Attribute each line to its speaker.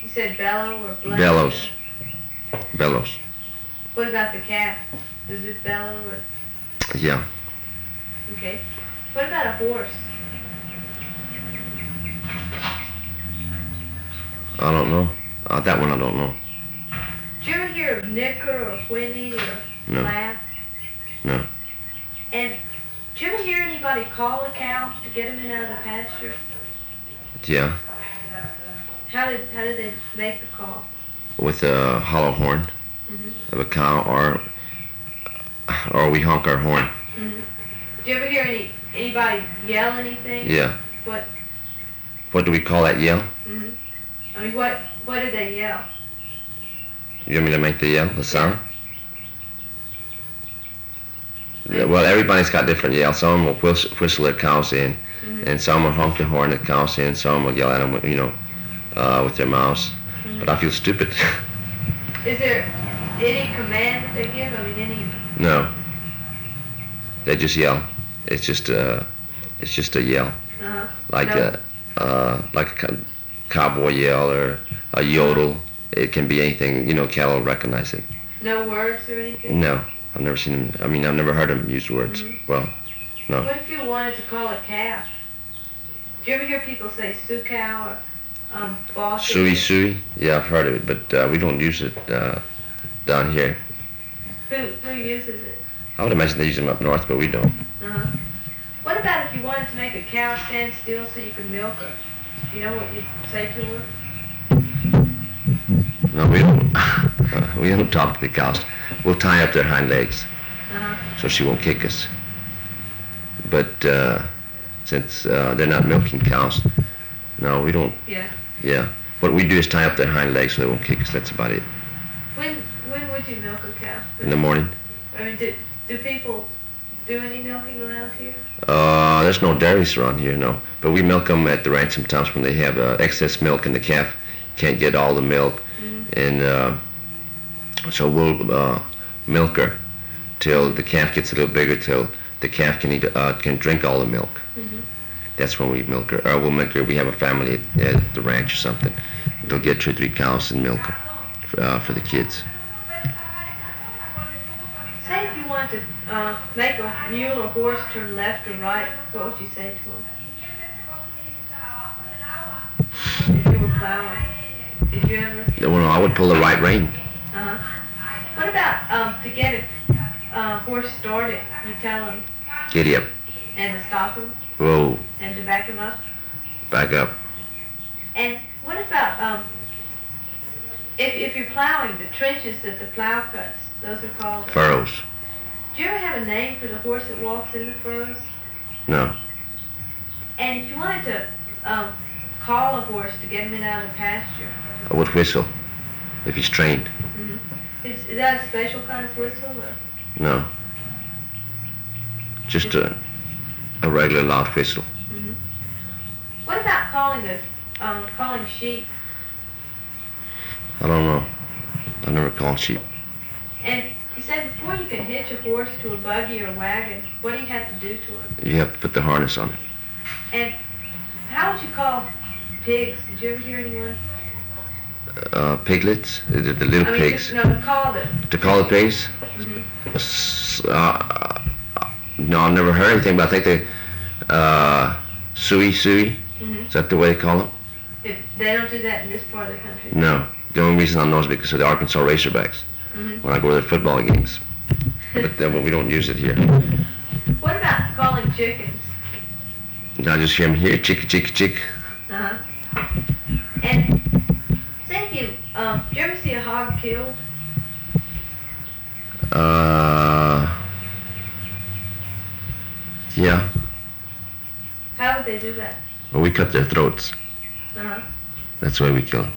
Speaker 1: You said bellow or blunt?
Speaker 2: Bellows. Bellows.
Speaker 1: What about the calf? Does it bellow or?
Speaker 2: Yeah.
Speaker 1: Okay. What about a horse?
Speaker 2: I don't know. That one I don't know.
Speaker 1: Did you ever hear of nicker or whinny or
Speaker 2: No.
Speaker 1: laugh?
Speaker 2: No.
Speaker 1: And did you ever hear anybody call a cow to get them in out of the pasture?
Speaker 2: Yeah.
Speaker 1: How did they make the call?
Speaker 2: With a hollow horn
Speaker 1: Mm-hmm.
Speaker 2: of a cow, or we honk our horn.
Speaker 1: Mm-hmm. Did you ever hear anybody yell anything?
Speaker 2: Yeah.
Speaker 1: What?
Speaker 2: What do we call that yell?
Speaker 1: Mm-hmm. I mean, what did they yell?
Speaker 2: You want me to make the yell, the sound? Yeah, well, everybody's got different yells. Some will whistle their cows in,
Speaker 1: Mm-hmm.
Speaker 2: and some will honk their horn at cows in. Some will yell at them, with their mouths.
Speaker 1: Mm-hmm.
Speaker 2: But I feel stupid.
Speaker 1: Is there any command that they give? I mean, any?
Speaker 2: No. They just yell. It's just a yell,
Speaker 1: Uh-huh.
Speaker 2: like
Speaker 1: No.
Speaker 2: like a cowboy yell or a yodel. It can be anything. Cattle recognize it.
Speaker 1: No words or anything?
Speaker 2: No, I've never seen them. I mean, I've never heard them use words.
Speaker 1: Mhm.
Speaker 2: Well, no.
Speaker 1: What if you wanted to call a calf? Do you ever hear people say sioux cow or bossy?
Speaker 2: Suey. Yeah, I've heard of it, but we don't use it down here.
Speaker 1: Who uses it?
Speaker 2: I would imagine they use them up north, but we don't.
Speaker 1: Uh-huh. What about if you wanted to make a cow stand still so you could milk her? Do you know what you'd say to her?
Speaker 2: No, we don't. We don't talk to the cows. We'll tie up their hind legs
Speaker 1: Uh-huh.
Speaker 2: so she won't kick us. But since they're not milking cows, no, we don't.
Speaker 1: Yeah.
Speaker 2: Yeah. What we do is tie up their hind legs so they won't kick us. That's about it.
Speaker 1: When would you milk a cow?
Speaker 2: In the morning.
Speaker 1: I mean, do people do any milking around here?
Speaker 2: There's no dairies around here, no. But we milk them at the ranch sometimes when they have excess milk and the calf can't get all the milk.
Speaker 1: Mm-hmm.
Speaker 2: And so we'll milk her till the calf gets a little bigger, till the calf can drink all the milk.
Speaker 1: Mm-hmm.
Speaker 2: That's when we milk her. Or we'll milk her. We have a family at the ranch or something. They'll get 2 or 3 cows and milk her for the kids.
Speaker 1: Say if you wanted to make a mule or horse turn left or right, what would you say to them? If you were plowing. Did you ever?
Speaker 2: Well, no, I would pull the right rein.
Speaker 1: Uh-huh. What about to get a horse started, you tell him,
Speaker 2: Giddy up.
Speaker 1: and to stop him,
Speaker 2: Whoa.
Speaker 1: and to back him up?
Speaker 2: Back up.
Speaker 1: And what about if you're plowing, the trenches that the plow cuts, those are called?
Speaker 2: Furrows.
Speaker 1: Do you ever have a name for the horse that walks in the furrows?
Speaker 2: No.
Speaker 1: And if you wanted to call a horse to get him in out of the pasture,
Speaker 2: I would whistle if he's trained.
Speaker 1: mm-hmm. is that a special kind of whistle? Or?
Speaker 2: No. Just a regular loud whistle.
Speaker 1: Mm-hmm. What about calling sheep?
Speaker 2: I don't know. I've never called sheep.
Speaker 1: And you said before you can hitch a horse to a buggy or wagon, what do you have to do to him?
Speaker 2: You have to put the harness on it.
Speaker 1: And how would you call pigs? Did you ever hear anyone?
Speaker 2: Piglets, the little pigs.
Speaker 1: No, to call them.
Speaker 2: To call the pigs?
Speaker 1: Mm-hmm.
Speaker 2: No, I've never heard anything, but I think they, suey.
Speaker 1: Mm-hmm.
Speaker 2: Is that the way they call them?
Speaker 1: If they don't do that in this part of the country.
Speaker 2: No. The only reason I know is because of the Arkansas Razorbacks.
Speaker 1: Mm-hmm.
Speaker 2: When I go to their football games. But then we don't use it here.
Speaker 1: What about calling chickens?
Speaker 2: I just hear them here, chick.
Speaker 1: Uh-huh. And say if you, do you ever see a hog killed?
Speaker 2: Yeah.
Speaker 1: How would they do that?
Speaker 2: Well, we cut their throats.
Speaker 1: Uh-huh.
Speaker 2: That's why we kill them.